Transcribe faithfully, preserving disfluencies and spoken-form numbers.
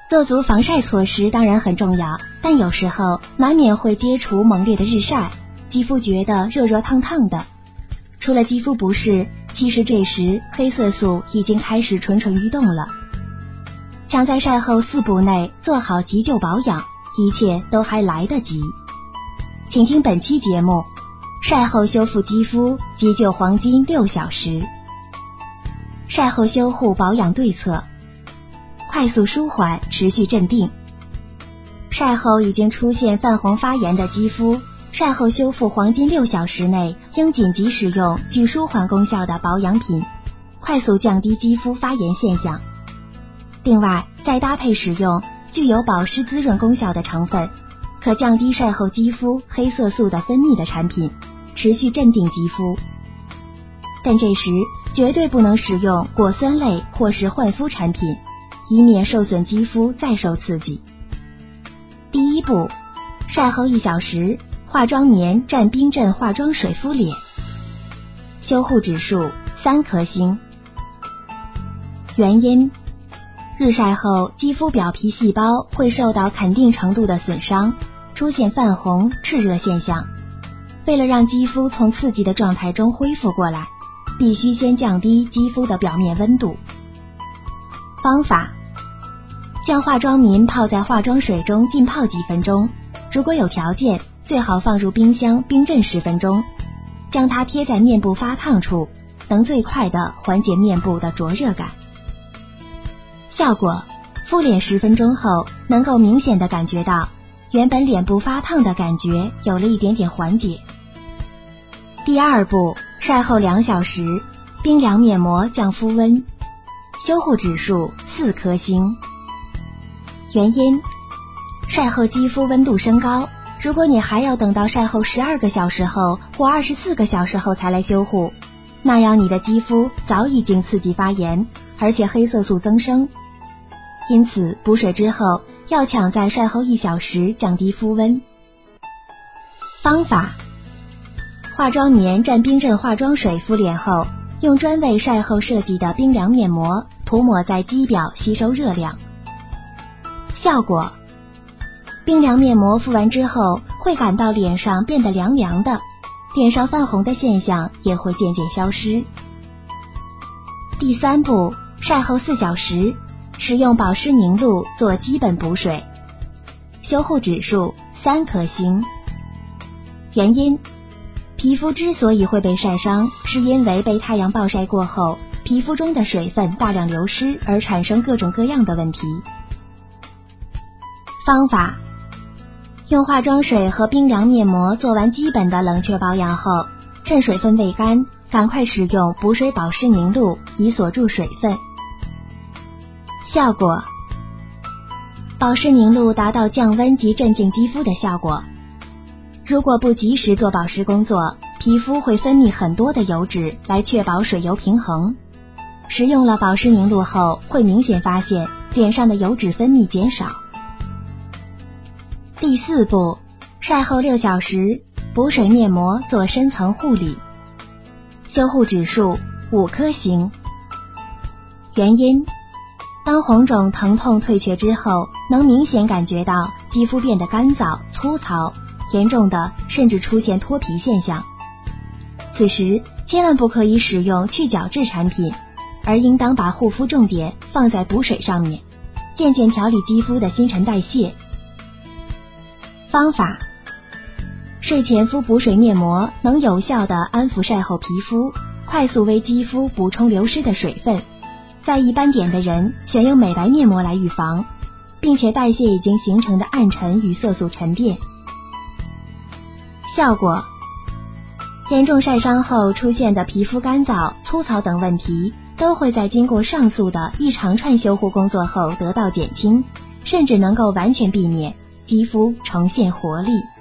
做足防晒措施当然很重要，但有时候难免会接触猛烈的日晒，肌肤觉得热热烫烫的。除了肌肤不适，其实这时黑色素已经开始蠢蠢欲动了。想在晒后四步内做好急救保养，一切都还来得及。请听本期节目，晒后修复肌肤，急救黄金六小时。晒后修护保养对策：快速舒缓，持续镇定。晒后已经出现泛红发炎的肌肤，晒后修复黄金六小时内应紧急使用具舒缓功效的保养品，快速降低肌肤发炎现象。另外，再搭配使用具有保湿滋润功效的成分，可降低晒后肌肤黑色素的分泌的产品，持续镇定肌肤。但这时绝对不能使用果酸类或是焕肤产品，以免受损肌肤再受刺激。第一步，晒后一小时，化妆棉蘸冰镇化妆水敷脸。修护指数三颗星。原因：日晒后肌肤表皮细胞会受到肯定程度的损伤，出现泛红、炽热现象。为了让肌肤从刺激的状态中恢复过来，必须先降低肌肤的表面温度。方法：将化妆棉泡在化妆水中浸泡几分钟，如果有条件，最好放入冰箱冰镇十分钟，将它贴在面部发烫处，能最快地缓解面部的灼热感。效果：敷脸十分钟后，能够明显地感觉到原本脸部发烫的感觉有了一点点缓解。第二步，晒后两小时，冰凉面膜降肤温。修护指数四颗星。原因：晒后肌肤温度升高，如果你还要等到晒后十二个小时后或二十四个小时后才来修护，那样你的肌肤早已经刺激发炎，而且黑色素增生。因此补水之后要抢在晒后一小时降低肤温。方法：化妆棉蘸冰镇化妆水敷脸后，用专为晒后设计的冰凉面膜涂抹在肌表吸收热量。效果：冰凉面膜敷完之后会感到脸上变得凉凉的，脸上泛红的现象也会渐渐消失。第三步，晒后四小时，使用保湿凝露做基本补水。修护指数三颗星。原因：皮肤之所以会被晒伤，是因为被太阳暴晒过后，皮肤中的水分大量流失而产生各种各样的问题。方法：用化妆水和冰凉面膜做完基本的冷却保养后，趁水分未干，赶快使用补水保湿凝露以锁住水分。效果：保湿凝露达到降温及镇静肌肤的效果。如果不及时做保湿工作，皮肤会分泌很多的油脂来确保水油平衡。使用了保湿凝露后，会明显发现脸上的油脂分泌减少。第四步，晒后六小时，补水面膜做深层护理。修护指数五颗星。原因：当红肿疼痛退却之后，能明显感觉到肌肤变得干燥粗糙，严重的甚至出现脱皮现象。此时千万不可以使用去角质产品，而应当把护肤重点放在补水上面，渐渐调理肌肤的新陈代谢。方法：睡前敷补水面膜能有效地安抚晒后皮肤，快速为肌肤补充流失的水分。在一斑点的人选用美白面膜来预防，并且代谢已经形成的暗沉与色素沉淀。效果：严重晒伤后出现的皮肤干燥、粗糙等问题，都会在经过上述的一长串修护工作后得到减轻，甚至能够完全避免肌肤重现活力。